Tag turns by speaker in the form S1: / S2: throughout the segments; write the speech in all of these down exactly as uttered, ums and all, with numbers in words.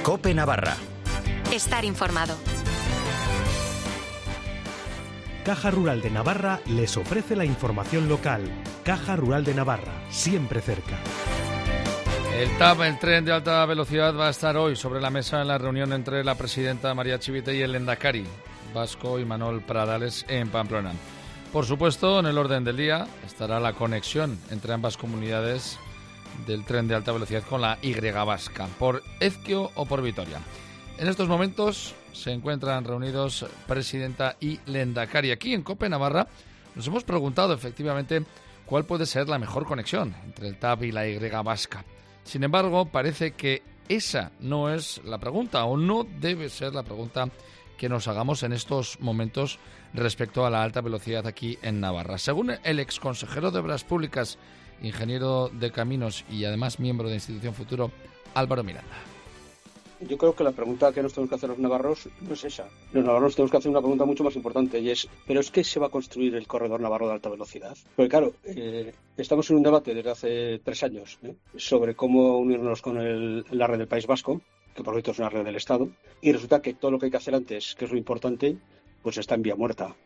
S1: COPE Navarra.
S2: Estar informado.
S3: Caja Rural de Navarra les ofrece la información local. Caja Rural de Navarra, siempre cerca.
S4: El T A V, el tren de alta velocidad, va a estar hoy sobre la mesa en la reunión entre la presidenta María Chivite y el lehendakari vasco Imanol Pradales en Pamplona. Por supuesto, en el orden del día estará la conexión entre ambas comunidades del tren de alta velocidad con la Y vasca, por Ezquio o por Vitoria. En estos momentos se encuentran reunidos presidenta y lehendakari. Aquí en COPE Navarra nos hemos preguntado efectivamente cuál puede ser la mejor conexión entre el T A V y la Y vasca. Sin embargo, parece que esa no es la pregunta, o no debe ser la pregunta que nos hagamos en estos momentos respecto a la alta velocidad aquí en Navarra. Según el exconsejero de Obras Públicas, ingeniero de caminos y además miembro de Institución Futuro, Álvaro Miranda.
S5: Yo creo que la pregunta que nos tenemos que hacer los navarros no es esa. Los navarros tenemos que hacer una pregunta mucho más importante, y es, ¿pero es que se va a construir el corredor navarro de alta velocidad? Porque claro, eh, estamos en un debate desde hace tres años ¿eh? sobre cómo unirnos con el, la red del País Vasco, que por cierto es una red del Estado, y resulta que todo lo que hay que hacer antes, que es lo importante, pues está en vía muerta.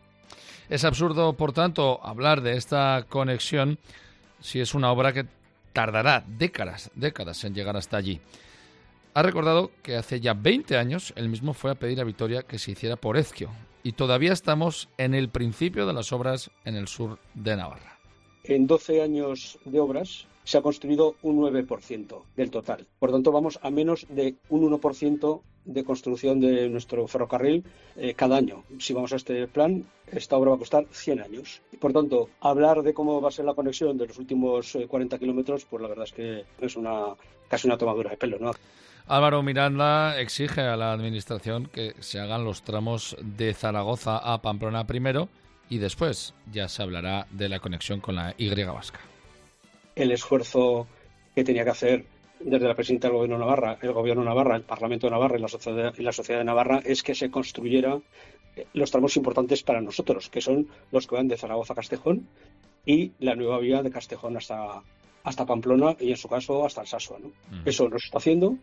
S4: Es absurdo, por tanto, hablar de esta conexión si es una obra que tardará décadas, décadas en llegar hasta allí. Ha recordado que hace ya veinte años él mismo fue a pedir a Vitoria que se hiciera por Ezquio, y todavía estamos en el principio de las obras en el sur de Navarra.
S5: En doce años de obras se ha construido un nueve por ciento del total. Por tanto, vamos a menos de un uno por ciento de construcción de nuestro ferrocarril eh, cada año. Si vamos a este plan, esta obra va a costar cien años. Por tanto, hablar de cómo va a ser la conexión de los últimos eh, cuarenta kilómetros, pues la verdad es que es una casi una tomadura de pelo, ¿no?
S4: Álvaro Miranda exige a la Administración que se hagan los tramos de Zaragoza a Pamplona primero y después ya se hablará de la conexión con la Y vasca.
S5: El esfuerzo que tenía que hacer desde la presidenta del Gobierno de Navarra, el Gobierno de Navarra, el Parlamento de Navarra y la sociedad, y la sociedad de Navarra es que se construyera los tramos importantes para nosotros, que son los que van de Zaragoza a Castejón y la nueva vía de Castejón hasta, hasta Pamplona y en su caso hasta Alsasua, ¿no? Uh-huh. Eso no se está haciendo.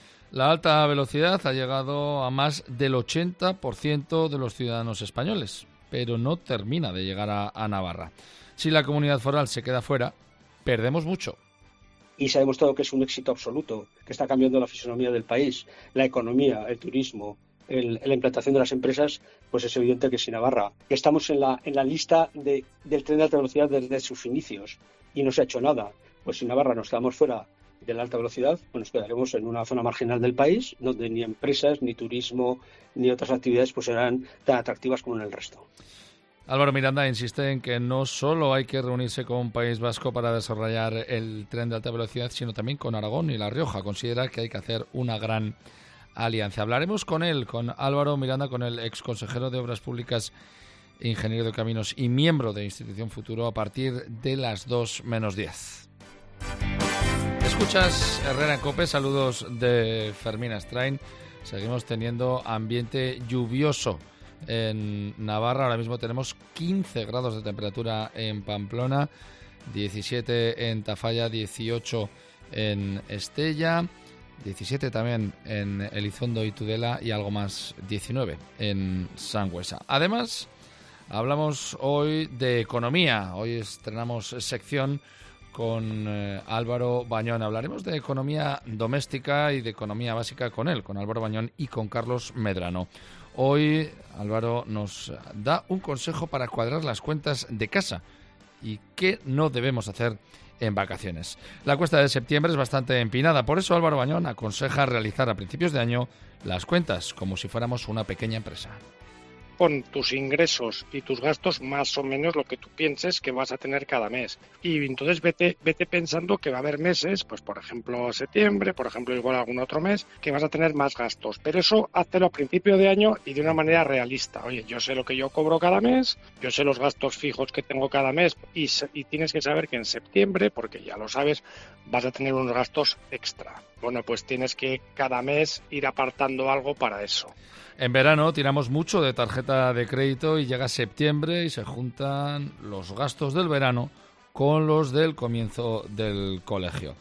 S4: La alta velocidad ha llegado a más del ochenta por ciento de los ciudadanos españoles, pero no termina de llegar a, a Navarra. Si la comunidad foral se queda fuera, perdemos mucho.
S5: Y se ha demostrado que es un éxito absoluto, que está cambiando la fisonomía del país, la economía, el turismo, el, la implantación de las empresas, pues es evidente que si Navarra, que estamos en la, en la lista de, del tren de alta velocidad desde sus inicios y no se ha hecho nada, pues si Navarra nos quedamos fuera de la alta velocidad, pues nos quedaremos en una zona marginal del país, donde ni empresas, ni turismo, ni otras actividades pues serán tan atractivas como en el resto.
S4: Álvaro Miranda insiste en que no solo hay que reunirse con País Vasco para desarrollar el tren de alta velocidad, sino también con Aragón y La Rioja. Considera que hay que hacer una gran alianza. Hablaremos con él, con Álvaro Miranda, con el exconsejero de Obras Públicas, ingeniero de caminos y miembro de Institución Futuro, a partir de las dos menos diez. Escuchas Herrera en COPE, saludos de Fermín Astrain. Seguimos teniendo ambiente lluvioso en Navarra. Ahora mismo tenemos quince grados de temperatura en Pamplona, diecisiete en Tafalla, dieciocho en Estella, diecisiete también en Elizondo y Tudela y algo más, diecinueve en Sangüesa. Además, hablamos hoy de economía. Hoy estrenamos sección con eh, Álvaro Bañón. Hablaremos de economía doméstica y de economía básica con él, con Álvaro Bañón y con Carlos Medrano. Hoy Álvaro nos da un consejo para cuadrar las cuentas de casa y qué no debemos hacer en vacaciones. La cuesta de septiembre es bastante empinada, por eso Álvaro Bañón aconseja realizar a principios de año las cuentas como si fuéramos una pequeña empresa.
S6: Pon tus ingresos y tus gastos más o menos lo que tú pienses que vas a tener cada mes. Y entonces vete, vete pensando que va a haber meses, pues por ejemplo septiembre, por ejemplo igual algún otro mes, que vas a tener más gastos. Pero eso hazlo a principio de año y de una manera realista. Oye, yo sé lo que yo cobro cada mes, yo sé los gastos fijos que tengo cada mes y, y tienes que saber que en septiembre, porque ya lo sabes, vas a tener unos gastos extra. Bueno, pues tienes que cada mes ir apartando algo para eso.
S4: En verano tiramos mucho de tarjeta de crédito y llega septiembre y se juntan los gastos del verano con los del comienzo del colegio.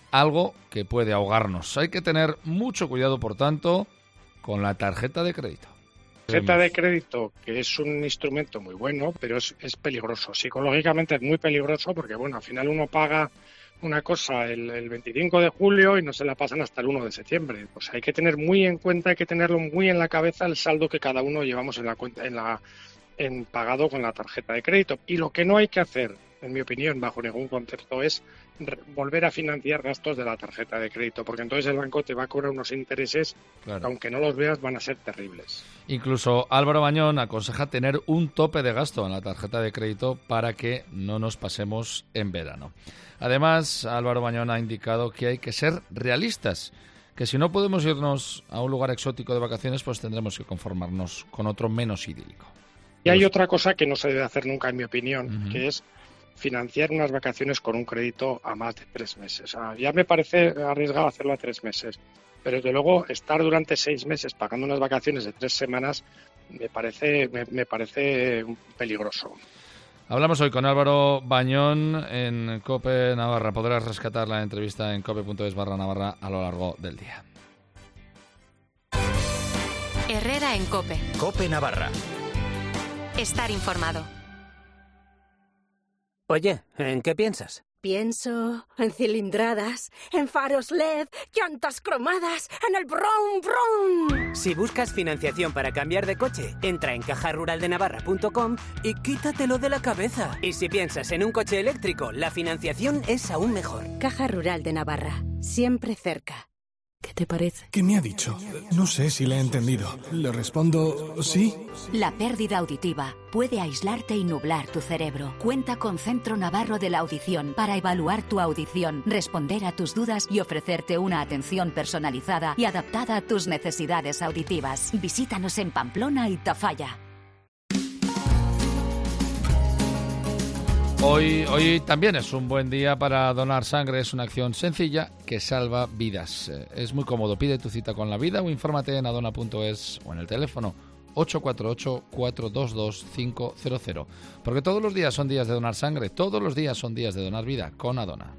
S4: algo que puede ahogarnos. Hay que tener mucho cuidado, por tanto, con la tarjeta de crédito.
S6: Tarjeta de crédito, que es un instrumento muy bueno, pero es, es peligroso. Psicológicamente es muy peligroso porque, bueno, al final uno paga una cosa el, el veinticinco de julio y no se la pasan hasta el uno de septiembre. Pues hay que tener muy en cuenta, hay que tenerlo muy en la cabeza el saldo que cada uno llevamos en la cuenta, en la en pagado con la tarjeta de crédito. Y lo que no hay que hacer, en mi opinión, bajo ningún concepto, es volver a financiar gastos de la tarjeta de crédito, porque entonces el banco te va a cobrar unos intereses claro. que aunque no los veas van a ser terribles.
S4: Incluso Álvaro Bañón aconseja tener un tope de gasto en la tarjeta de crédito para que no nos pasemos en verano. Además, Álvaro Bañón ha indicado que hay que ser realistas, que si no podemos irnos a un lugar exótico de vacaciones, pues tendremos que conformarnos con otro menos idílico.
S6: Y hay otra cosa que no se debe hacer nunca, en mi opinión, uh-huh. que es financiar unas vacaciones con un crédito a más de tres meses. O sea, ya me parece arriesgado hacerlo a tres meses, pero desde luego estar durante seis meses pagando unas vacaciones de tres semanas me parece, me, me parece peligroso.
S4: Hablamos hoy con Álvaro Bañón en COPE Navarra. Podrás rescatar la entrevista en cope.es barra Navarra a lo largo del día.
S2: Herrera en COPE.
S1: COPE Navarra.
S2: Estar informado.
S1: Oye, ¿en qué piensas?
S7: Pienso en cilindradas, en faros L E D, llantas cromadas, en el brum brum.
S1: Si buscas financiación para cambiar de coche, entra en caja rural de navarra punto com y quítatelo de la cabeza. Y si piensas en un coche eléctrico, la financiación es aún mejor.
S7: Caja Rural de Navarra, siempre cerca. ¿Qué te parece?
S8: ¿Qué me ha dicho? No sé si le he entendido. Le respondo sí.
S9: La pérdida auditiva puede aislarte y nublar tu cerebro. Cuenta con Centro Navarro de la Audición para evaluar tu audición, responder a tus dudas y ofrecerte una atención personalizada y adaptada a tus necesidades auditivas. Visítanos en Pamplona y Tafalla.
S4: Hoy, hoy también es un buen día para donar sangre. Es una acción sencilla que salva vidas. Es muy cómodo. Pide tu cita con la vida o infórmate en adona punto es o en el teléfono ocho cuatro ocho, cuatro dos dos, cinco cero cero. Porque todos los días son días de donar sangre. Todos los días son días de donar vida con Adona.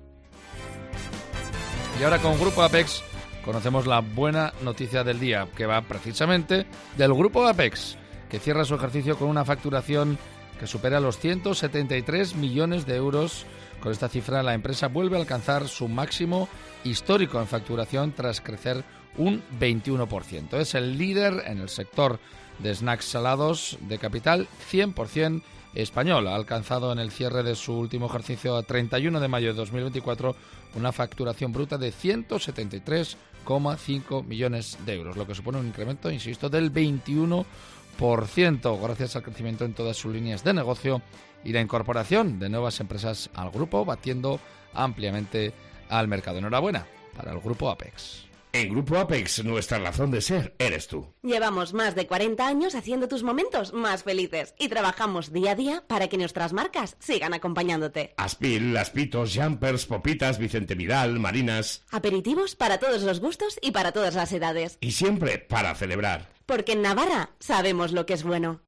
S4: Y ahora con Grupo Apex conocemos la buena noticia del día, que va precisamente del Grupo Apex, que cierra su ejercicio con una facturación que supera los ciento setenta y tres millones de euros. Con esta cifra, la empresa vuelve a alcanzar su máximo histórico en facturación tras crecer un veintiuno por ciento. Es el líder en el sector de snacks salados de capital cien por ciento español. Ha alcanzado en el cierre de su último ejercicio a treinta y uno de mayo de dos mil veinticuatro una facturación bruta de ciento setenta y tres coma cinco millones de euros, lo que supone un incremento, insisto, del veintiuno por ciento, gracias al crecimiento en todas sus líneas de negocio y la incorporación de nuevas empresas al grupo, batiendo ampliamente al mercado. Enhorabuena para el Grupo Apex.
S10: En Grupo Apex, nuestra razón de ser eres tú.
S7: Llevamos más de cuarenta años haciendo tus momentos más felices y trabajamos día a día para que nuestras marcas sigan acompañándote.
S10: Aspil, Aspitos, Jumpers, Popitas, Vicente Vidal, Marinas.
S7: Aperitivos para todos los gustos y para todas las edades.
S10: Y siempre para celebrar.
S7: Porque en Navarra sabemos lo que es bueno.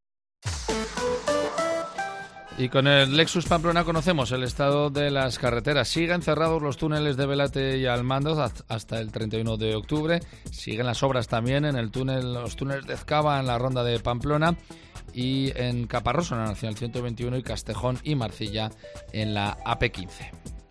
S4: Y con el Lexus Pamplona conocemos el estado de las carreteras. Siguen cerrados los túneles de Velate y Almandoz hasta el treinta y uno de octubre. Siguen las obras también en el túnel, los túneles de Ezcaba en la ronda de Pamplona y en Caparroso en la Nacional ciento veintiuno y Castejón y Marcilla en la A P quince.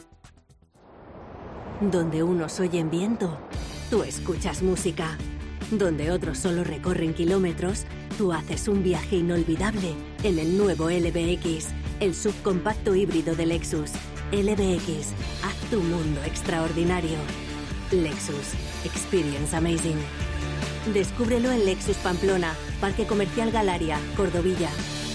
S11: Donde unos oyen viento, tú escuchas música. Donde otros solo recorren kilómetros, tú haces un viaje inolvidable en el nuevo L B X, el subcompacto híbrido de Lexus. L B X, haz tu mundo extraordinario. Lexus, experience amazing. Descúbrelo en Lexus Pamplona, Parque Comercial Galaria, Cordovilla.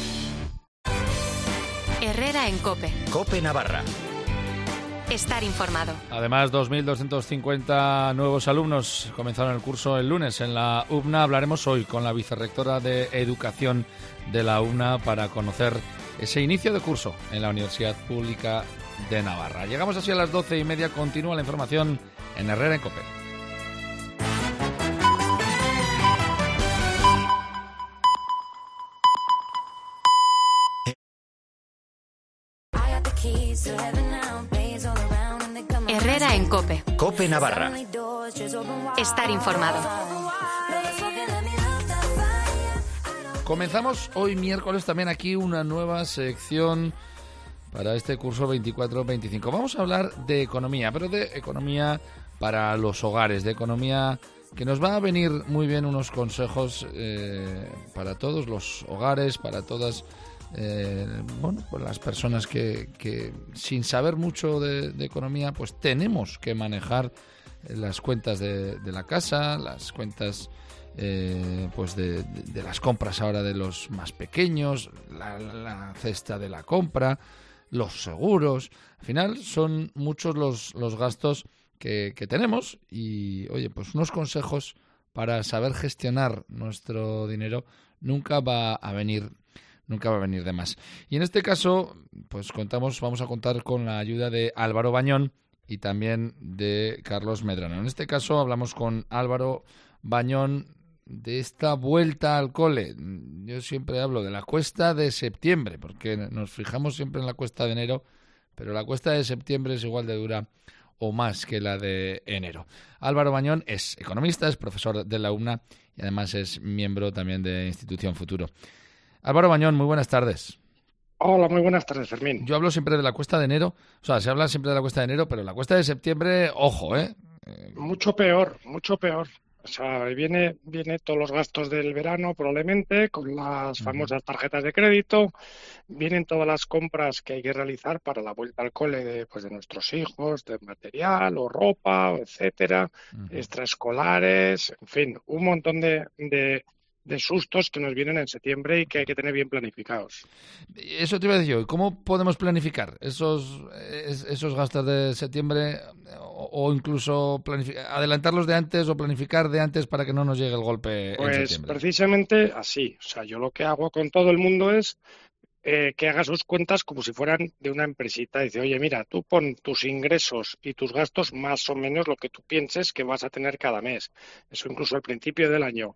S2: Herrera en COPE.
S1: COPE Navarra.
S2: Estar informado.
S4: Además, dos mil doscientos cincuenta nuevos alumnos comenzaron el curso el lunes en la U B N A. Hablaremos hoy con la vicerrectora de Educación de la U B N A para conocer ese inicio de curso en la Universidad Pública de Navarra. Llegamos así a las doce y media. Continúa la información en Herrera en COPE.
S2: Herrera Herrera en COPE.
S12: COPE Navarra.
S2: Estar informado.
S4: Comenzamos hoy miércoles también aquí una nueva sección para este curso veinticuatro veinticinco. Vamos a hablar de economía, pero de economía para los hogares, de economía que nos va a venir muy bien unos consejos eh, para todos los hogares, para todas eh, bueno, pues las personas que, que sin saber mucho de, de economía, pues tenemos que manejar las cuentas de, de la casa, las cuentas eh, pues de, de, de las compras ahora de los más pequeños, la, la cesta de la compra, los seguros. Al final son muchos los, los gastos que, que tenemos y, oye, pues unos consejos para saber gestionar nuestro dinero nunca va a venir nunca va a venir de más. Y en este caso, pues contamos, vamos a contar con la ayuda de Álvaro Bañón y también de Carlos Medrano. En este caso hablamos con Álvaro Bañón de esta vuelta al cole. Yo siempre hablo de la cuesta de septiembre, porque nos fijamos siempre en la cuesta de enero, pero la cuesta de septiembre es igual de dura o más que la de enero. Álvaro Bañón es economista, es profesor de la U N A y además es miembro también de Institución Futuro. Álvaro Bañón, muy buenas tardes.
S6: Hola, muy buenas tardes, Fermín.
S4: Yo hablo siempre de la cuesta de enero, o sea, se habla siempre de la cuesta de enero, pero la cuesta de septiembre, ojo, ¿eh?
S6: Mucho peor, mucho peor. O sea, viene, viene todos los gastos del verano probablemente, con las famosas tarjetas de crédito, vienen todas las compras que hay que realizar para la vuelta al cole de, pues, de nuestros hijos, de material o ropa, etcétera, uh-huh. extraescolares, en fin, un montón de, de, de sustos que nos vienen en septiembre y que hay que tener bien planificados.
S4: Eso te iba a decir yo, ¿cómo podemos planificar esos, esos gastos de septiembre o, o incluso adelantarlos de antes o planificar de antes para que no nos llegue el golpe
S6: pues
S4: en septiembre?
S6: Pues precisamente así. O sea, yo lo que hago con todo el mundo es eh, que haga sus cuentas como si fueran de una empresita. Dice, oye, mira, tú pon tus ingresos y tus gastos más o menos lo que tú pienses que vas a tener cada mes. Eso incluso al principio del año.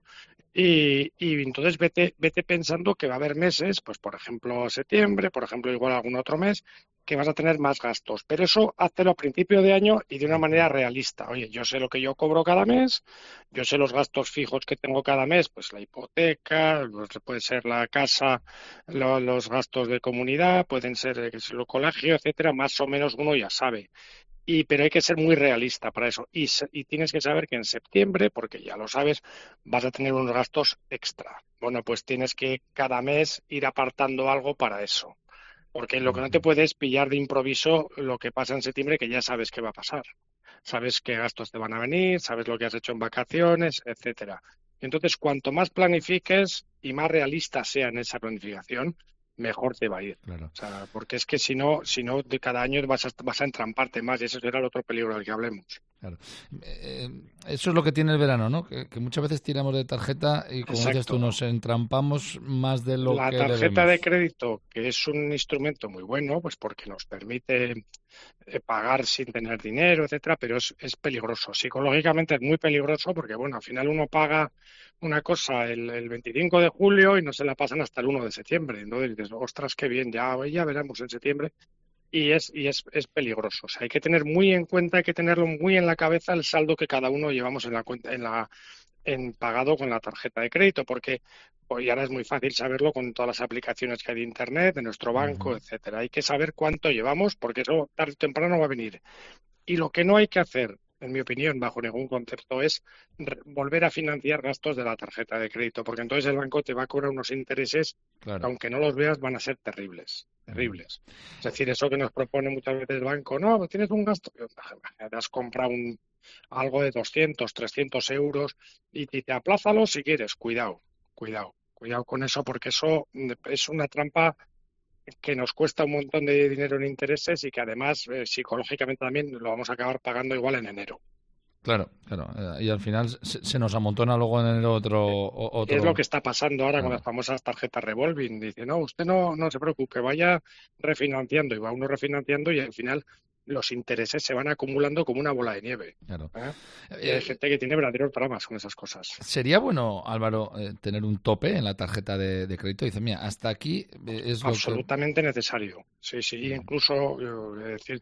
S6: Y, y entonces vete, vete pensando que va a haber meses, pues por ejemplo septiembre, por ejemplo igual algún otro mes, que vas a tener más gastos. Pero eso hazlo a principio de año y de una manera realista. Oye, yo sé lo que yo cobro cada mes, yo sé los gastos fijos que tengo cada mes, pues la hipoteca, puede ser la casa, lo, los gastos de comunidad, pueden ser el colegio, etcétera. Más o menos uno ya sabe. Y, pero hay que ser muy realista para eso. Y, y tienes que saber que en septiembre, porque ya lo sabes, vas a tener unos gastos extra. Bueno, pues tienes que cada mes ir apartando algo para eso. Porque lo que no te puedes pillar de improviso lo que pasa en septiembre, que ya sabes qué va a pasar. Sabes qué gastos te van a venir, sabes lo que has hecho en vacaciones, etcétera. Entonces, cuanto más planifiques y más realista sea en esa planificación, mejor te va a ir.
S4: Claro.
S6: O sea, porque es que si no, si no de cada año vas a, vas a entramparte más y eso será el otro peligro del que hablemos.
S4: Claro. Eh, eso es lo que tiene el verano, ¿no? Que, que muchas veces tiramos de tarjeta y, como dices tú, nos entrampamos más de lo
S6: La
S4: que
S6: La tarjeta
S4: debemos.
S6: de crédito, que es un instrumento muy bueno, pues porque nos permite eh, pagar sin tener dinero, etcétera, pero es, es peligroso. Psicológicamente es muy peligroso porque, bueno, al final uno paga una cosa el, el veinticinco de julio y no se la pasan hasta el uno de septiembre. Entonces dices, ostras, qué bien, ya, ya veremos en septiembre. Y es y es, es peligroso. O sea, hay que tener muy en cuenta, hay que tenerlo muy en la cabeza el saldo que cada uno llevamos en la cuenta, en la en pagado con la tarjeta de crédito, porque hoy ahora es muy fácil saberlo con todas las aplicaciones que hay de internet, de nuestro banco, uh-huh. etcétera. Hay que saber cuánto llevamos, porque eso tarde o temprano va a venir. Y lo que no hay que hacer, en mi opinión, bajo ningún concepto, es volver a financiar gastos de la tarjeta de crédito, porque entonces el banco te va a cobrar unos intereses claro. que, aunque no los veas, van a ser terribles, terribles. Mm. Es decir, eso que nos propone muchas veces el banco, no, pues tienes un gasto, te has comprado un, algo de doscientos, trescientos euros y, y te aplázalo si quieres. Cuidado, cuidado, cuidado con eso, porque eso es una trampa que nos cuesta un montón de dinero en intereses y que además eh, psicológicamente también lo vamos a acabar pagando igual en enero.
S4: Claro, claro. Y al final se, se nos amontona luego en enero otro, otro...
S6: Es lo que está pasando ahora claro. con las famosas tarjetas revolving. Dice, no, usted no, no se preocupe, vaya refinanciando. Y va uno refinanciando y al final los intereses se van acumulando como una bola de nieve. Claro. ¿Eh? Y hay gente que tiene verdaderos dramas con esas cosas.
S4: ¿Sería bueno, Álvaro, eh, tener un tope en la tarjeta de, de crédito? Dice, mira, hasta aquí es lo
S6: absolutamente
S4: que...
S6: necesario. Sí, sí. Mm. Incluso, yo, es decir,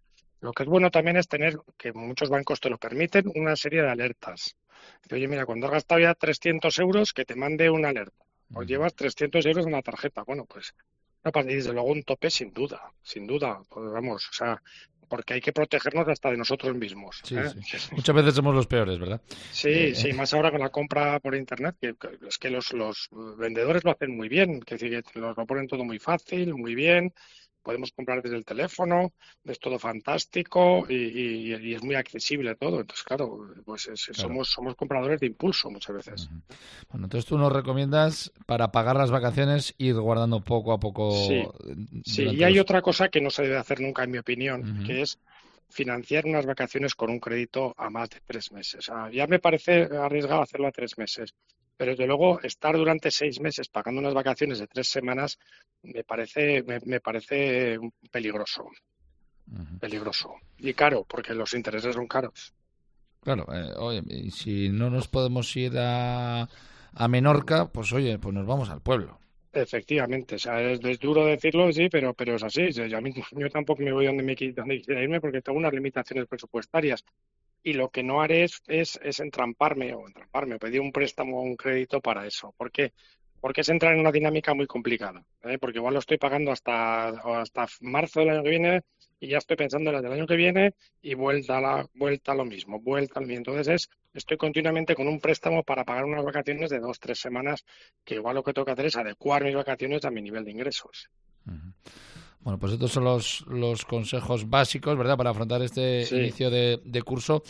S6: Lo que es bueno también es tener, que muchos bancos te lo permiten, una serie de alertas. Dice, oye, mira, cuando has gastado ya trescientos euros, que te mande una alerta. O llevas trescientos euros en la tarjeta. Bueno, pues, y desde luego un tope sin duda, sin duda. Pues vamos, o sea, porque hay que protegernos hasta de nosotros mismos.
S4: Sí,
S6: ¿eh?
S4: sí. Muchas veces somos los peores, ¿verdad?
S6: Sí,
S4: eh,
S6: sí, más ahora con la compra por internet, que, que es que los, los vendedores lo hacen muy bien, que, que nos lo ponen todo muy fácil, muy bien. Podemos comprar desde el teléfono, es todo fantástico y, y, y es muy accesible todo. Entonces, claro, pues es, claro. somos somos compradores de impulso muchas veces.
S4: Uh-huh. Bueno, entonces tú nos recomiendas para pagar las vacaciones ir guardando poco a poco.
S6: Sí, sí. Y hay los... otra cosa que no se debe hacer nunca, en mi opinión, uh-huh. que es financiar unas vacaciones con un crédito a más de tres meses. O sea, ya me parece arriesgado hacerlo a tres meses. Pero desde luego estar durante seis meses pagando unas vacaciones de tres semanas me parece me, me parece peligroso, uh-huh. peligroso y caro porque los intereses son caros.
S4: Claro, eh, oye, y si no nos podemos ir a, a Menorca, pues oye, pues nos vamos al pueblo.
S6: Efectivamente, o sea, es, es duro decirlo, sí, pero pero es así. O sea, yo, a mí, yo tampoco me voy donde me donde quisiera irme porque tengo unas limitaciones presupuestarias. Y lo que no haré es, es, es entramparme o entramparme, pedir un préstamo o un crédito para eso. ¿Por qué? Porque es entrar en una dinámica muy complicada, ¿eh? Porque igual lo estoy pagando hasta, hasta marzo del año que viene y ya estoy pensando en el del año que viene y vuelta a, la, vuelta a lo mismo, vuelta a lo mismo. Entonces es, estoy continuamente con un préstamo para pagar unas vacaciones de dos, tres semanas, que igual lo que tengo que hacer es adecuar mis vacaciones a mi nivel de ingresos.
S4: Uh-huh. Bueno, pues estos son los, los consejos básicos, ¿verdad?, para afrontar este sí. inicio de, de curso,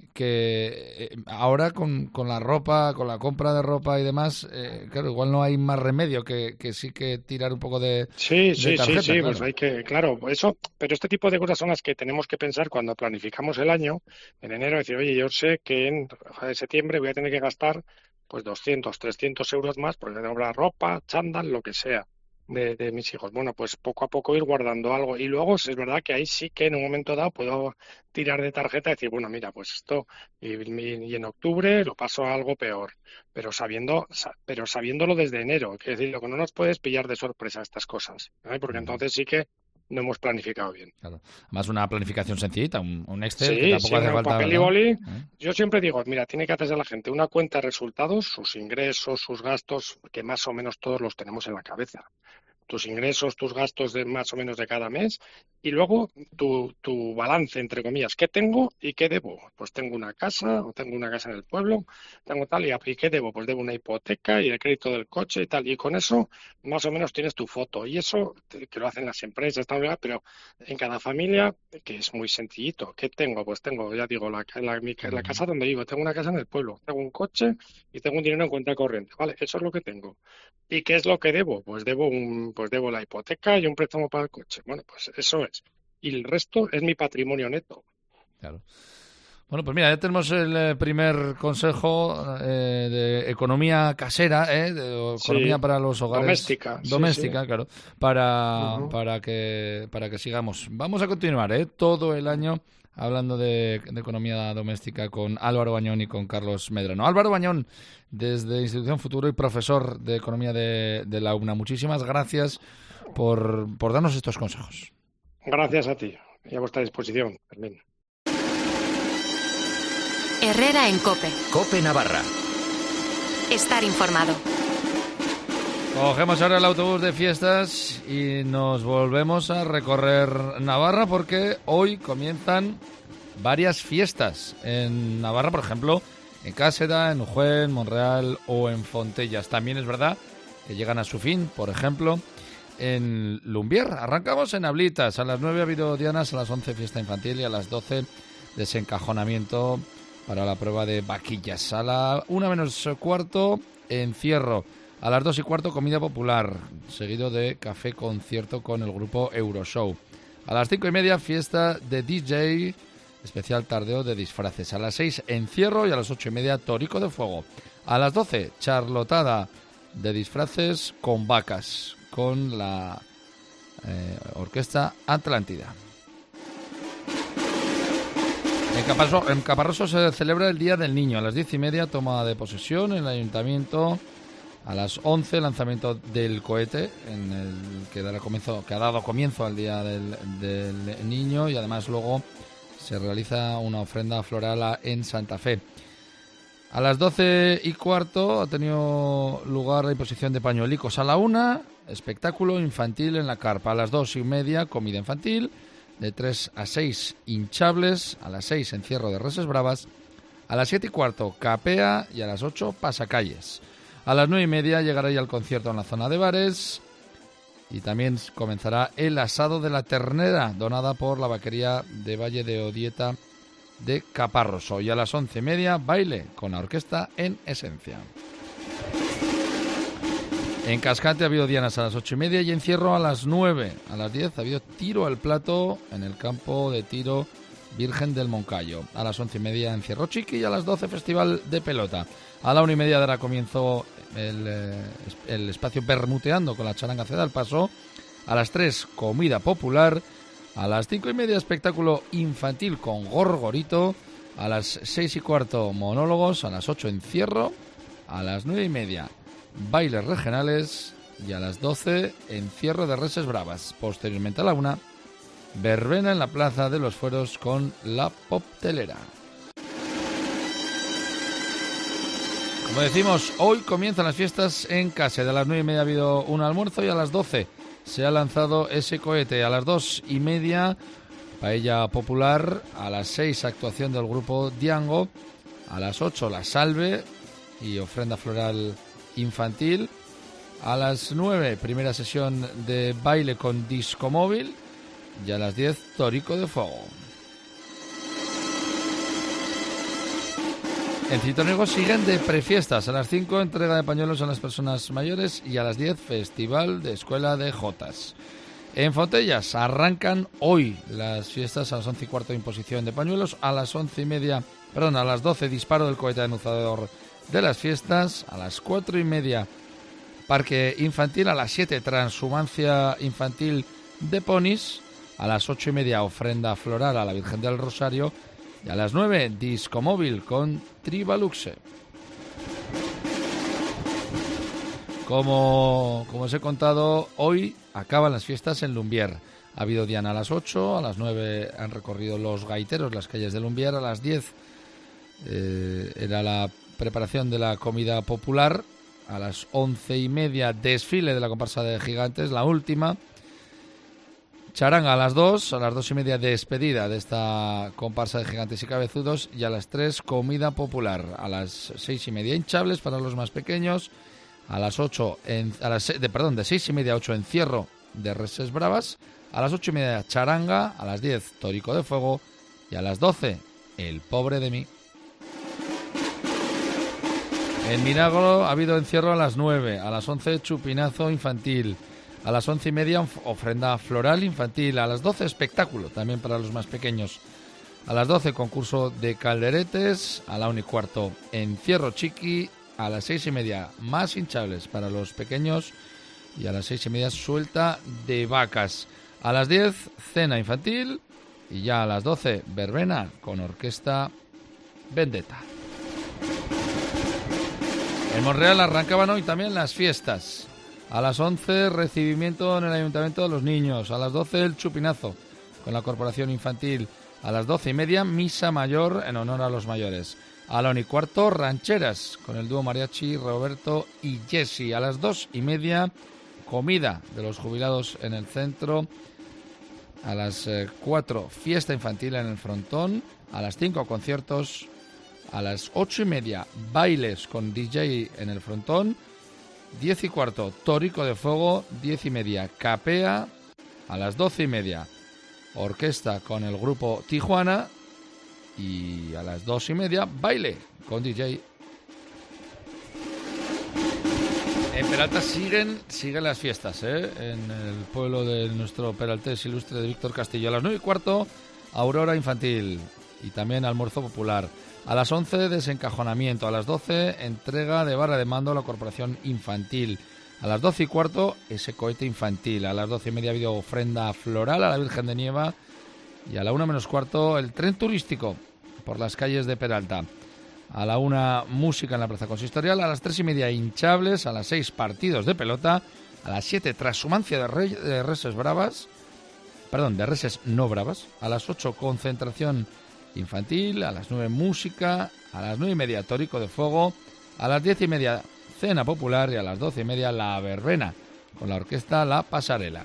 S4: que eh, ahora con, con la ropa, con la compra de ropa y demás, eh, claro, igual no hay más remedio que, que sí que tirar un poco de
S6: Sí,
S4: de
S6: sí,
S4: tarjeta,
S6: sí, sí,
S4: claro.
S6: pues hay que, claro, eso, pero este tipo de cosas son las que tenemos que pensar cuando planificamos el año, en enero, decir, oye, yo sé que en septiembre voy a tener que gastar pues doscientos, trescientos euros más porque tengo que comprar ropa, chándal, lo que sea. De, de mis hijos. Bueno, pues poco a poco ir guardando algo. Y luego es verdad que ahí sí que en un momento dado puedo tirar de tarjeta y decir, bueno, mira, pues esto, y, y en octubre lo paso a algo peor. Pero sabiendo, pero sabiéndolo desde enero. Quiero decir, lo que no nos puedes pillar de sorpresa estas cosas, ¿eh? Porque entonces sí que no hemos planificado bien.
S4: Claro. Además, una planificación sencillita, un, un Excel
S6: sí,
S4: que tampoco
S6: sí,
S4: hace
S6: no,
S4: falta.
S6: Papel y
S4: ¿verdad?
S6: boli.
S4: ¿Eh?
S6: Yo siempre digo, mira, tiene que hacerse la gente una cuenta de resultados, sus ingresos, sus gastos, que más o menos todos los tenemos en la cabeza. Tus ingresos, tus gastos de más o menos de cada mes y luego tu, tu balance, entre comillas, ¿qué tengo y qué debo? Pues tengo una casa o tengo una casa en el pueblo, tengo tal, y, ¿y qué debo? Pues debo una hipoteca y el crédito del coche y tal, y con eso más o menos tienes tu foto y eso que lo hacen las empresas, tal, pero en cada familia, que es muy sencillito, ¿qué tengo? Pues tengo, ya digo, la, la, mi, la casa donde vivo, tengo una casa en el pueblo, tengo un coche y tengo un dinero en cuenta corriente, ¿vale? Eso es lo que tengo. ¿Y qué es lo que debo? Pues debo un pues debo la hipoteca y un préstamo para el coche. Bueno, pues eso es. Y el resto es mi patrimonio neto.
S4: Claro. Bueno, pues mira, ya tenemos el primer consejo eh, de economía casera, ¿eh? De economía
S6: sí,
S4: para los hogares.
S6: Doméstica.
S4: Doméstica,
S6: sí, sí.
S4: claro. Para,
S6: uh-huh.
S4: para, que, para que sigamos. Vamos a continuar, ¿eh? Todo el año hablando de, de economía doméstica con Álvaro Bañón y con Carlos Medrano. Álvaro Bañón, desde Institución Futuro y profesor de Economía de, de la U N A. Muchísimas gracias por, por darnos estos consejos.
S6: Gracias a ti y a vuestra disposición, Fermín.
S2: Herrera en COPE.
S12: COPE Navarra.
S2: Estar informado.
S4: Cogemos ahora el autobús de fiestas y nos volvemos a recorrer Navarra porque hoy comienzan varias fiestas en Navarra, por ejemplo, en Cáseda, en Ujuen, en Monreal o en Fontellas. También es verdad que llegan a su fin, por ejemplo, en Lumbier. Arrancamos en Ablitas, a las nueve ha habido dianas, a las once fiesta infantil y a las doce desencajonamiento para la prueba de vaquillas. A la una menos cuarto, encierro. A las dos y cuarto, comida popular, seguido de café concierto con el grupo Euroshow. A las cinco y media, fiesta de D J, especial tardeo de disfraces. A las seis, encierro y a las ocho y media, torico de fuego. A las doce, charlotada de disfraces con vacas, con la eh, orquesta Atlántida. En Caparroso, en Caparroso se celebra el Día del Niño. A las diez y media, toma de posesión en el ayuntamiento A las once, lanzamiento del cohete, en el que, dará comienzo, que ha dado comienzo al Día del, del Niño, y además luego se realiza una ofrenda floral en Santa Fe. A las doce y cuarto ha tenido lugar la imposición de pañuelicos. A la una, espectáculo infantil en la carpa. A las dos y media, comida infantil. De tres a seis, hinchables. A las seis, encierro de reses bravas. A las siete y cuarto, capea. Y a las ocho, pasacalles. A las nueve y media llegará ya el concierto en la zona de bares. Y también comenzará el asado de la ternera, donada por la vaquería de Valle de Odieta de Caparroso. Y a las once y media, baile con la orquesta en Esencia. En Cascante ha habido dianas a las ocho y media y encierro a las nueve. A las diez ha habido tiro al plato en el campo de tiro Virgen del Moncayo. A las once y media, encierro chiqui, y a las doce, festival de pelota. A la una y media dará comienzo el, eh, el espacio Bermuteando con la charanga Ceda al Paso. A las tres, comida popular. A las cinco y media, espectáculo infantil con Gorgorito. A las seis y cuarto, monólogos. A las ocho, encierro. A las nueve y media, bailes regionales. Y a las doce, encierro de reses bravas. Posteriormente, a la una, verbena en la Plaza de los Fueros con la Poptelera. Como decimos, hoy comienzan las fiestas en casa. A las nueve y media ha habido un almuerzo y a las doce se ha lanzado ese cohete. A las dos y media, paella popular. A las seis, actuación del grupo Diango. A las ocho, la salve y ofrenda floral infantil. A las nueve, primera sesión de baile con disco móvil. Y a las diez, torico de fuego. En Citronegos siguen de prefiestas. A las cinco, entrega de pañuelos a las personas mayores. Y a las diez, festival de escuela de jotas. En Fontellas arrancan hoy las fiestas. A las once y cuarto, imposición de pañuelos. A las once y media, perdón, a las doce, disparo del cohete anunciador de las fiestas. A las cuatro y media, parque infantil. A las siete, transhumancia infantil de ponis. A las ocho y media, ofrenda floral a la Virgen del Rosario. Y a las nueve, disco móvil con Tribaluxe. Como, como os he contado, hoy acaban las fiestas en Lumbier. Ha habido diana a las ocho, a las nueve han recorrido los gaiteros las calles de Lumbier, a las diez eh, era la preparación de la comida popular, a las once y media, desfile de la comparsa de gigantes, la última. Charanga a las dos, a las dos y media, despedida de esta comparsa de gigantes y cabezudos, y a las tres, comida popular. A las seis y media, hinchables para los más pequeños. A las ocho, en, a las de, perdón, de seis y media a ocho, encierro de reses bravas. A las ocho y media, charanga. A las diez, torico de fuego. Y a las doce, el pobre de mí. En Milagro ha habido encierro a las nueve. A las once, chupinazo infantil. A las once y media, ofrenda floral infantil. A las doce, espectáculo, también para los más pequeños. A las doce, concurso de calderetes. A la una y cuarto, encierro chiqui. A las seis y media, más hinchables para los pequeños. Y a las seis y media, suelta de vacas. A las diez, cena infantil. Y ya a las doce, verbena con orquesta Vendetta. En Monreal arrancaban hoy también las fiestas. A las once, recibimiento en el Ayuntamiento de los Niños. A las doce, el chupinazo con la Corporación Infantil. A las doce y media, misa mayor en honor a los mayores. A la una y cuarto, rancheras con el dúo mariachi Roberto y Jessy. A las dos y media, comida de los jubilados en el centro. A las eh, cuatro, fiesta infantil en el frontón. A las cinco, conciertos. A las ocho y media, bailes con D J en el frontón. Diez y cuarto, torico de fuego. Diez y media, capea. A las doce y media, orquesta con el grupo Tijuana. Y a las dos y media, baile con D J. En Peralta siguen, siguen las fiestas, ¿eh? En el pueblo de nuestro peraltés ilustre de Víctor Castillo. A las nueve y cuarto, aurora infantil y también almuerzo popular. A las once, desencajonamiento. A las doce, entrega de barra de mando a la Corporación Infantil. A las doce y cuarto, ese cohete infantil. A las doce y media ha habido ofrenda floral a la Virgen de Nieva. Y a la una menos cuarto, el tren turístico por las calles de Peralta. A la una, música en la Plaza Consistorial. A las tres y media, hinchables. A las seis, partidos de pelota. A las siete, trashumancia de, re, de reses bravas. Perdón, de reses no bravas. A las ocho, concentración infantil. A las nueve, música. A las nueve y media, tórico de fuego. A las diez y media, cena popular. Y a las doce y media, la verbena, con la orquesta La Pasarela.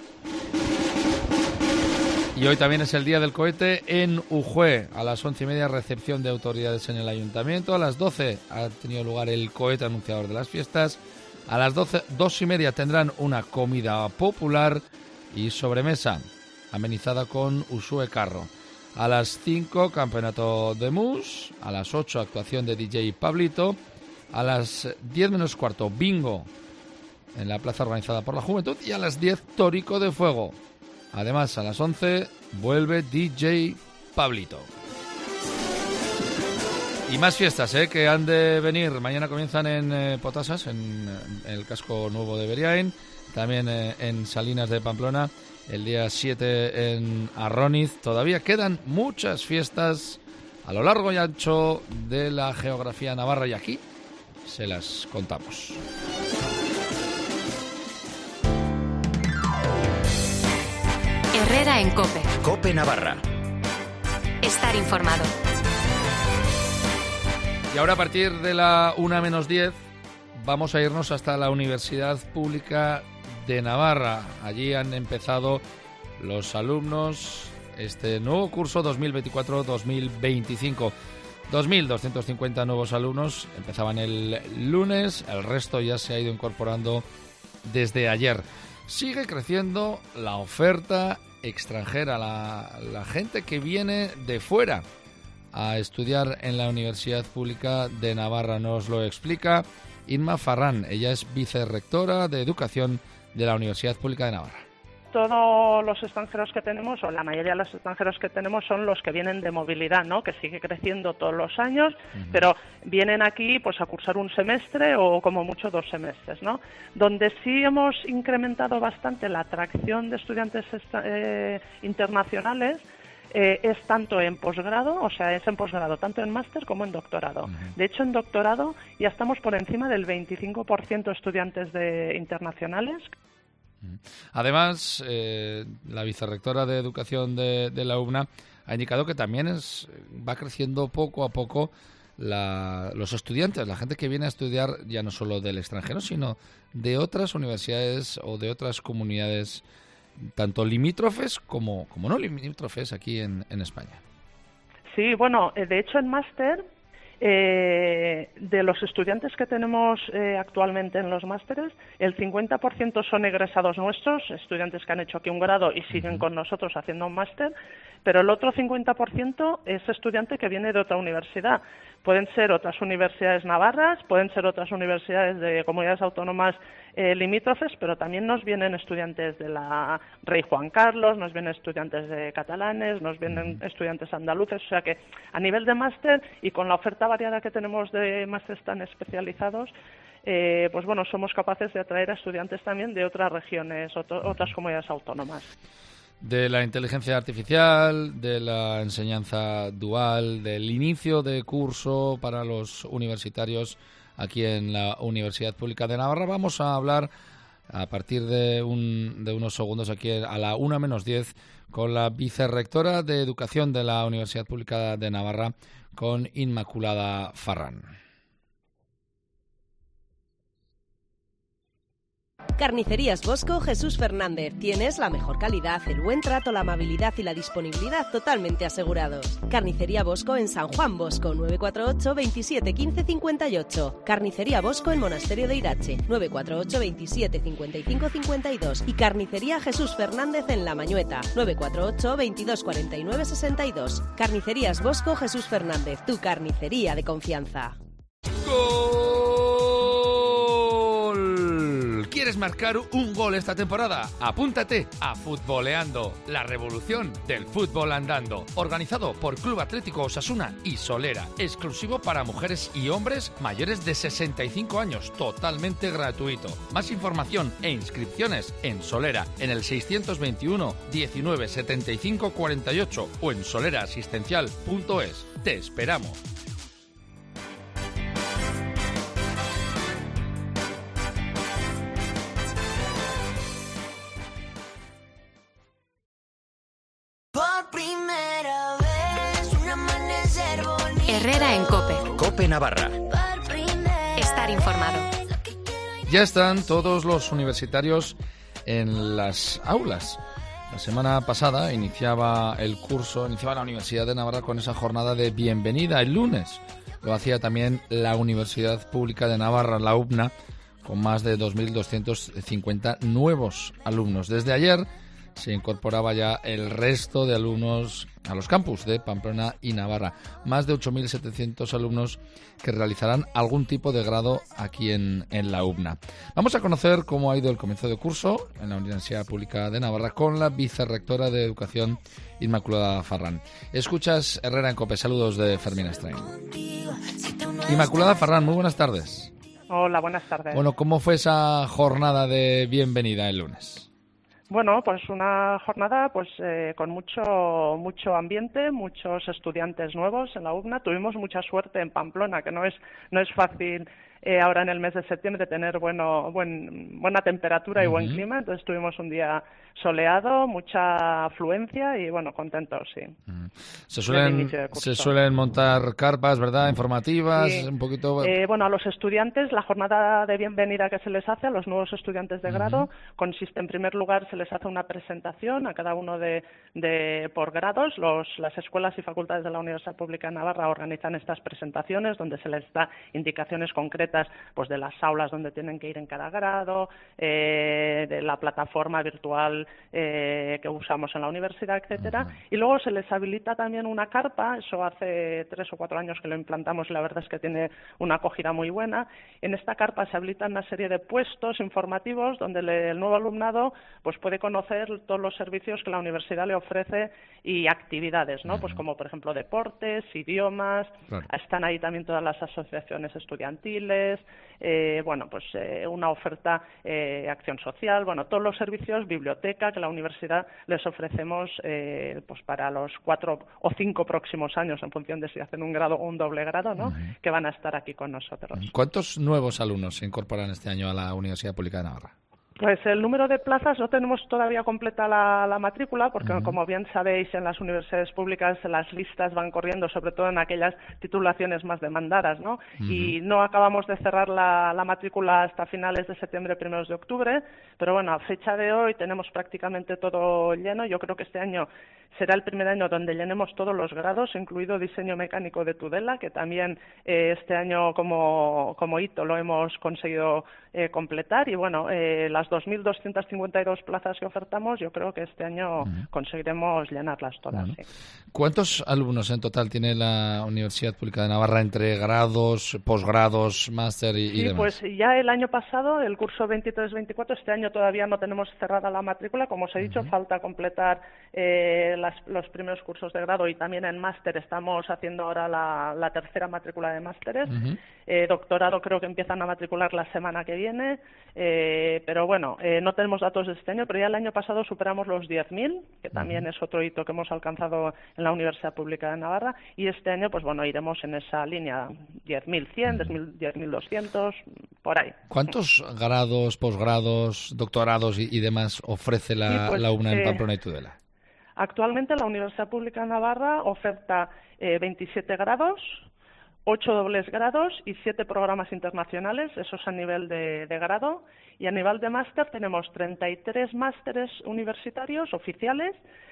S4: Y hoy también es el día del cohete en Ujue. A las once y media, recepción de autoridades en el ayuntamiento. A las doce ha tenido lugar el cohete anunciador de las fiestas. A las doce, dos y media tendrán una comida popular y sobremesa amenizada con Usue Carro. A las cinco, campeonato de mus. A las ocho, actuación de D J Pablito. A las diez menos cuarto, bingo en la plaza organizada por la Juventud. Y a las diez, tórico de fuego. Además, a las once, vuelve D J Pablito. Y más fiestas, ¿eh?, que han de venir. Mañana comienzan en eh, Potasas, en, en el casco nuevo de Beriain. También eh, en Salinas de Pamplona. El día siete en Arroniz. Todavía quedan muchas fiestas a lo largo y ancho de la geografía navarra. Y aquí se las contamos.
S2: Herrera en COPE.
S12: COPE Navarra.
S2: Estar informado.
S4: Y ahora, a partir de la una menos diez, vamos a irnos hasta la Universidad Pública de Navarra. Allí han empezado los alumnos este nuevo curso dos mil veinticuatro dos mil veinticinco. dos mil doscientos cincuenta nuevos alumnos empezaban el lunes, el resto ya se ha ido incorporando desde ayer. Sigue creciendo la oferta extranjera, la, la gente que viene de fuera a estudiar en la Universidad Pública de Navarra. Nos lo explica Inma Farrán. Ella es vicerrectora de Educación de la Universidad Pública de Navarra.
S13: Todos los extranjeros que tenemos, o la mayoría de los extranjeros que tenemos, son los que vienen de movilidad, ¿no?, que sigue creciendo todos los años, uh-huh. pero vienen aquí pues a cursar un semestre o como mucho dos semestres, ¿no? Donde sí hemos incrementado bastante la atracción de estudiantes eh, internacionales eh, es tanto en posgrado, o sea, es en posgrado, tanto en máster como en doctorado. Uh-huh. De hecho, en doctorado ya estamos por encima del veinticinco por ciento de estudiantes de internacionales.
S4: Además, eh, la vicerrectora de Educación de, de la U B N A ha indicado que también es, va creciendo poco a poco la, los estudiantes, la gente que viene a estudiar ya no solo del extranjero, sino de otras universidades o de otras comunidades, tanto limítrofes como, como no limítrofes aquí en, en España.
S13: Sí, bueno, de hecho en máster, Eh, de los estudiantes que tenemos eh, actualmente en los másteres, el cincuenta por ciento son egresados nuestros, estudiantes que han hecho aquí un grado y siguen con nosotros haciendo un máster, pero el otro cincuenta por ciento es estudiante que viene de otra universidad. Pueden ser otras universidades navarras, pueden ser otras universidades de comunidades autónomas eh, limítrofes, pero también nos vienen estudiantes de la Rey Juan Carlos, nos vienen estudiantes de catalanes, nos vienen estudiantes andaluces, o sea que a nivel de máster y con la oferta variada que tenemos de másteres tan especializados, eh, pues bueno, somos capaces de atraer a estudiantes también de otras regiones, otro, otras comunidades autónomas.
S4: De la inteligencia artificial, de la enseñanza dual, del inicio de curso para los universitarios aquí en la Universidad Pública de Navarra. Vamos a hablar a partir de, un, de unos segundos aquí a la una menos diez con la vicerrectora de Educación de la Universidad Pública de Navarra, con Inmaculada Farrán.
S14: Carnicerías Bosco Jesús Fernández. Tienes la mejor calidad, el buen trato, la amabilidad y la disponibilidad totalmente asegurados. Carnicería Bosco en San Juan Bosco, nueve cuatro ocho, veintisiete, quince, cincuenta y ocho. Carnicería Bosco en Monasterio de Irache, nueve cuatro ocho, veintisiete, cincuenta y cinco, cincuenta y dos. Y Carnicería Jesús Fernández en La Mañueta, nueve cuatro ocho, veintidós, cuarenta y nueve, sesenta y dos. Carnicerías Bosco Jesús Fernández, tu carnicería de confianza.
S4: ¿Quieres marcar un gol esta temporada? Apúntate a Futboleando, la revolución del fútbol andando. Organizado por Club Atlético Osasuna y Solera. Exclusivo para mujeres y hombres mayores de sesenta y cinco años. Totalmente gratuito. Más información e inscripciones en Solera, en el seiscientos veintiuno, diecinueve, setenta y cinco, cuarenta y ocho o en soleraasistencial punto es. Te esperamos.
S2: Herrera en COPE.
S12: COPE Navarra.
S2: Estar informado.
S4: Ya están todos los universitarios en las aulas. La semana pasada iniciaba el curso, iniciaba la Universidad de Navarra con esa jornada de bienvenida el lunes. Lo hacía también la Universidad Pública de Navarra, la U P N A, con más de dos mil doscientos cincuenta nuevos alumnos. Desde ayer se incorporaba ya el resto de alumnos a los campus de Pamplona y Navarra. Más de ocho mil setecientos alumnos que realizarán algún tipo de grado aquí en, en la U P N A. Vamos a conocer cómo ha ido el comienzo de curso en la Universidad Pública de Navarra con la vicerrectora de Educación, Inmaculada Farrán. Escuchas Herrera en COPE. Saludos de Fermín Strain. Inmaculada Farrán, muy buenas tardes.
S13: Hola, buenas tardes.
S4: Bueno, ¿cómo fue esa jornada de bienvenida el lunes?
S13: Bueno, pues una jornada pues eh, con mucho mucho ambiente, muchos estudiantes nuevos en la U P N A. Tuvimos mucha suerte en Pamplona, que no es no es fácil eh, ahora en el mes de septiembre tener bueno buen, buena temperatura y uh-huh. buen clima. Entonces tuvimos un día soleado, mucha afluencia y bueno, contentos, sí. Uh-huh.
S4: Se suelen se suelen montar carpas, ¿verdad? Informativas, sí. un poquito.
S13: Eh, bueno, a los estudiantes la jornada de bienvenida que se les hace a los nuevos estudiantes de grado uh-huh. consiste en primer lugar se les hace una presentación a cada uno de, de por grados. Los, las escuelas y facultades de la Universidad Pública de Navarra organizan estas presentaciones donde se les da indicaciones concretas pues de las aulas donde tienen que ir en cada grado, eh, de la plataforma virtual eh, que usamos en la universidad, etcétera. Uh-huh. Y luego se les habilita también una carpa. Eso hace tres o cuatro años que lo implantamos y la verdad es que tiene una acogida muy buena. En esta carpa se habilitan una serie de puestos informativos donde le, el nuevo alumnado pues puede conocer todos los servicios que la universidad le ofrece y actividades, ¿no? Uh-huh. Pues como por ejemplo deportes, idiomas, claro. Están ahí también todas las asociaciones estudiantiles, eh, bueno, pues eh, una oferta eh, acción social, bueno, todos los servicios, biblioteca que la universidad les ofrecemos eh, pues para los cuatro o cinco próximos años en función de si hacen un grado o un doble grado, ¿no? Uh-huh. Que van a estar aquí con nosotros.
S4: ¿Cuántos nuevos alumnos se incorporan este año a la Universidad Pública de Navarra?
S13: Pues el número de plazas no tenemos todavía completa la, la matrícula porque, uh-huh. como bien sabéis, en las universidades públicas las listas van corriendo, sobre todo en aquellas titulaciones más demandadas, ¿no? Uh-huh. Y no acabamos de cerrar la, la matrícula hasta finales de septiembre, primeros de octubre, pero bueno, a fecha de hoy tenemos prácticamente todo lleno. Yo creo que este año será el primer año donde llenemos todos los grados, incluido diseño mecánico de Tudela, que también eh, este año como, como hito lo hemos conseguido eh, completar. Y bueno, eh, las dos mil doscientas cincuenta y dos plazas que ofertamos, yo creo que este año uh-huh. conseguiremos llenarlas todas.
S4: Bueno.
S13: Sí.
S4: ¿Cuántos alumnos en total tiene la Universidad Pública de Navarra entre grados, posgrados, máster y,
S13: sí,
S4: y demás?
S13: Pues ya el año pasado, el curso veintitrés veinticuatro, este año todavía no tenemos cerrada la matrícula. Como os he dicho, uh-huh. falta completar eh, las, los primeros cursos de grado y también en máster estamos haciendo ahora la, la tercera matrícula de másteres. Uh-huh. Eh, doctorado creo que empiezan a matricular la semana que viene, eh, pero bueno, eh, no tenemos datos de este año, pero ya el año pasado superamos los diez mil, que también uh-huh. es otro hito que hemos alcanzado en la Universidad Pública de Navarra, y este año, pues bueno, iremos en esa línea, diez mil cien, diez mil doscientos, por ahí.
S4: ¿Cuántos grados, posgrados, doctorados y, y demás ofrece la, sí, pues, la U P N A en Pamplona y Tudela?
S13: Actualmente la Universidad Pública de Navarra oferta eh, veintisiete grados, ocho dobles grados y siete programas internacionales, eso es a nivel de, de grado, y a nivel de máster tenemos treinta y tres másteres universitarios oficiales,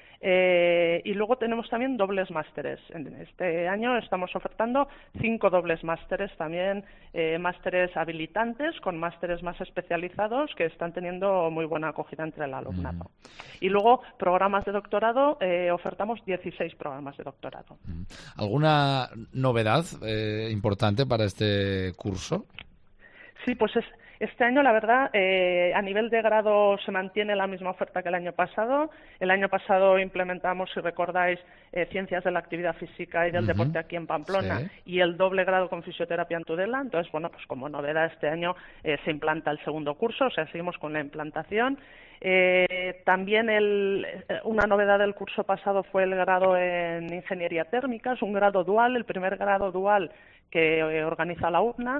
S13: eh, y luego tenemos también dobles másteres. En este año estamos ofertando cinco dobles másteres también, eh, másteres habilitantes con másteres más especializados que están teniendo muy buena acogida entre el alumnado. Mm. Y luego programas de doctorado, eh, ofertamos dieciséis programas de doctorado.
S4: Mm. ¿Alguna novedad eh, importante para este curso?
S13: Sí, pues es... Este año, la verdad, eh, a nivel de grado se mantiene la misma oferta que el año pasado. El año pasado implementamos, si recordáis, eh, Ciencias de la Actividad Física y del uh-huh. Deporte aquí en Pamplona, sí. y el doble grado con Fisioterapia en Tudela. Entonces, bueno, pues como novedad este año eh, se implanta el segundo curso, o sea, seguimos con la implantación. Eh, también el, una novedad del curso pasado fue el grado en Ingeniería Térmica, es un grado dual, el primer grado dual que eh, organiza la U P N A.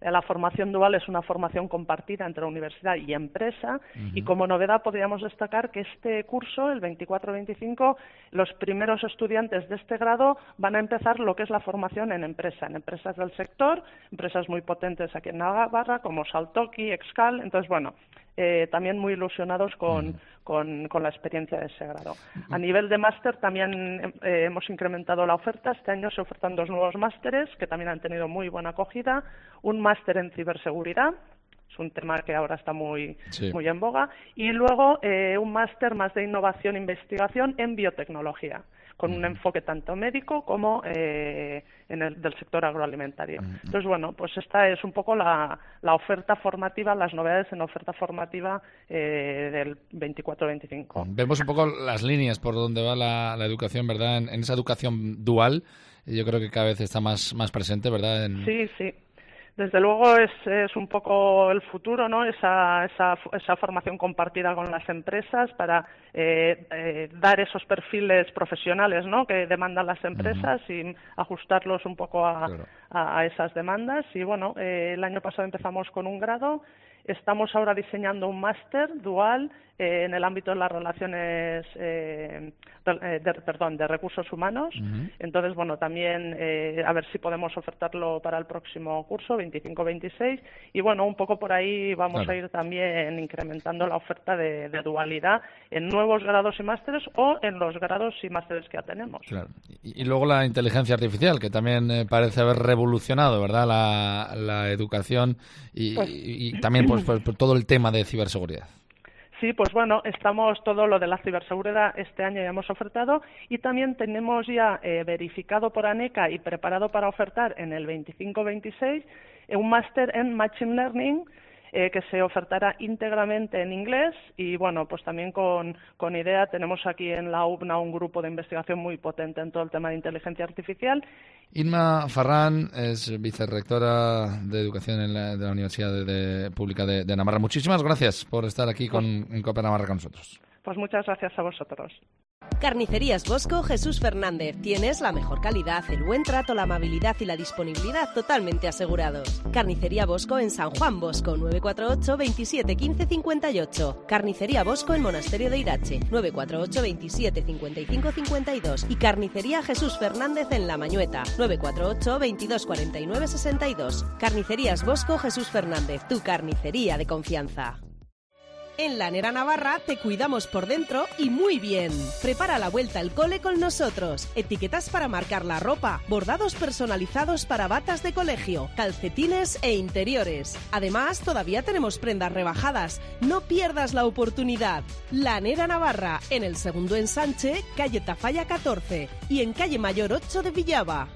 S13: La formación dual es una formación compartida entre universidad y empresa, uh-huh. y como novedad podríamos destacar que este curso, el veinticuatro veinticinco, los primeros estudiantes de este grado van a empezar lo que es la formación en empresa, en empresas del sector, empresas muy potentes aquí en Navarra como Saltoki, Excal. Entonces, bueno, Eh, también muy ilusionados con, mm. con, con la experiencia de ese grado. A nivel de máster también eh, hemos incrementado la oferta. Este año se ofertan dos nuevos másteres que también han tenido muy buena acogida. Un máster en ciberseguridad, es un tema que ahora está muy, sí. muy en boga, y luego eh, un máster más de innovación e investigación en biotecnología, con un enfoque tanto médico como eh, en el del sector agroalimentario. Entonces, bueno, pues esta es un poco la, la oferta formativa, las novedades en oferta formativa eh, del veinticuatro veinticinco.
S4: Vemos un poco las líneas por donde va la, la educación, ¿verdad? En, en esa educación dual, yo creo que cada vez está más, más presente, ¿verdad? En...
S13: Sí, sí. Desde luego es, es un poco el futuro, ¿no? Esa, esa, esa formación compartida con las empresas para eh, eh, dar esos perfiles profesionales, ¿no?, que demandan las empresas, uh-huh. y ajustarlos un poco a, claro. a, a esas demandas. Y bueno, eh, el año pasado empezamos con un grado. Estamos ahora diseñando un máster dual eh, en el ámbito de las relaciones, eh, de, de, perdón, de recursos humanos. Uh-huh. Entonces, bueno, también eh, a ver si podemos ofertarlo para el próximo curso, veinticinco veintiséis. Y bueno, un poco por ahí vamos claro. a ir también incrementando la oferta de, de dualidad en nuevos grados y másteres o en los grados y másteres que ya tenemos.
S4: Claro. Y, y luego la inteligencia artificial, que también eh, parece haber revolucionado, ¿verdad?, la, la educación y, pues, y, y también pues, pues, por todo el tema de ciberseguridad.
S13: Sí, pues bueno, estamos todo lo de la ciberseguridad este año ya hemos ofertado, y también tenemos ya eh, verificado por ANECA y preparado para ofertar en el veinticinco veintiséis eh, un máster en Machine Learning eh, que se ofertará íntegramente en inglés. Y bueno, pues también con, con IDEA tenemos aquí en la U B N A un grupo de investigación muy potente en todo el tema de inteligencia artificial.
S4: Inma Farrán es vicerrectora de Educación en la, de la Universidad de, de, Pública de, de Navarra. Muchísimas gracias por estar aquí con, en COPE Navarra con nosotros.
S13: Pues muchas gracias a vosotros.
S14: Carnicerías Bosco Jesús Fernández. Tienes la mejor calidad, el buen trato, la amabilidad y la disponibilidad totalmente asegurados. Carnicería Bosco en San Juan Bosco, nueve cuatro ocho, veintisiete, quince, cincuenta y ocho. Carnicería Bosco en Monasterio de Irache, nueve cuatro ocho, veintisiete, cincuenta y cinco, cincuenta y dos. Y Carnicería Jesús Fernández en La Mañueta, nueve cuatro ocho, veintidós, cuarenta y nueve, sesenta y dos. Carnicerías Bosco Jesús Fernández, tu carnicería de confianza. En Lanera Navarra te cuidamos por dentro y muy bien. Prepara la vuelta al cole con nosotros. Etiquetas para marcar la ropa, bordados personalizados para batas de colegio, calcetines e interiores. Además, todavía tenemos prendas rebajadas. No pierdas la oportunidad. Lanera Navarra, en el segundo ensanche, calle Tafalla catorce y en calle Mayor ocho de Villaba.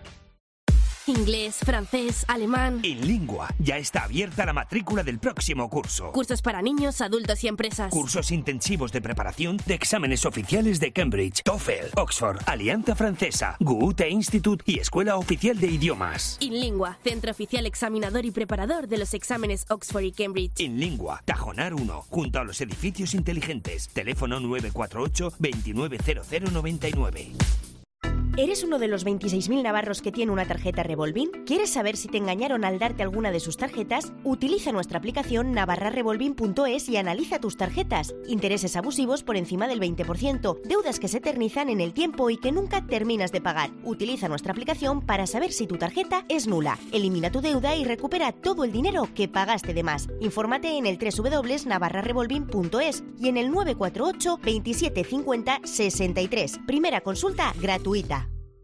S2: Inglés, francés, alemán...
S12: En Lingua ya está abierta la matrícula del próximo curso.
S2: Cursos para niños, adultos y empresas.
S12: Cursos intensivos de preparación de exámenes oficiales de Cambridge, TOEFL, Oxford, Alianza Francesa, Goethe Institute y Escuela Oficial de Idiomas.
S2: InLingua, centro oficial examinador y preparador de los exámenes Oxford y Cambridge.
S12: InLingua, Tajonar uno, junto a los edificios inteligentes. Teléfono nueve cuatro ocho, veintinueve cero cero noventa y nueve.
S15: ¿Eres uno de los veintiséis mil navarros que tiene una tarjeta Revolving? ¿Quieres saber si te engañaron al darte alguna de sus tarjetas? Utiliza nuestra aplicación navarra revolving punto es y analiza tus tarjetas. Intereses abusivos por encima del veinte por ciento, deudas que se eternizan en el tiempo y que nunca terminas de pagar. Utiliza nuestra aplicación para saber si tu tarjeta es nula. Elimina tu deuda y recupera todo el dinero que pagaste de más. Infórmate en el doble u doble u doble u punto navarra revolving punto es y en el nueve cuatro ocho, veintisiete cincuenta, sesenta y tres. Primera consulta gratuita.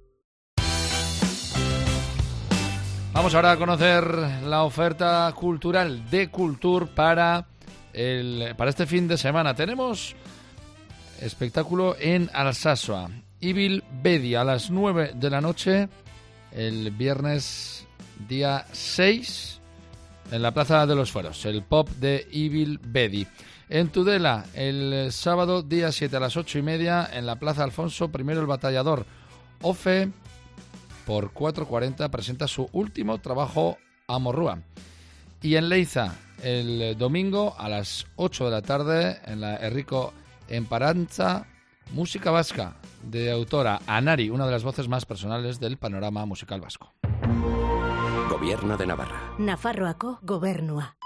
S4: Vamos ahora a conocer la oferta cultural de Cultur para, el, para este fin de semana. Tenemos espectáculo en Alsasua. Ibil Bedi a las nueve de la noche, el viernes día seis, en la Plaza de los Fueros. El pop de Ibil Bedi. En Tudela, el sábado día siete a las ocho y media, en la Plaza Alfonso I el Batallador. Ofe por cuatro cuarenta presenta su último trabajo, Amorrúa. Y en Leiza, el domingo a las ocho de la tarde, en la Enrico Emparanza, música vasca de autora Anari, una de las voces más personales del panorama musical vasco.
S16: Gobierno de Navarra.
S11: Nafarroako Gobernua.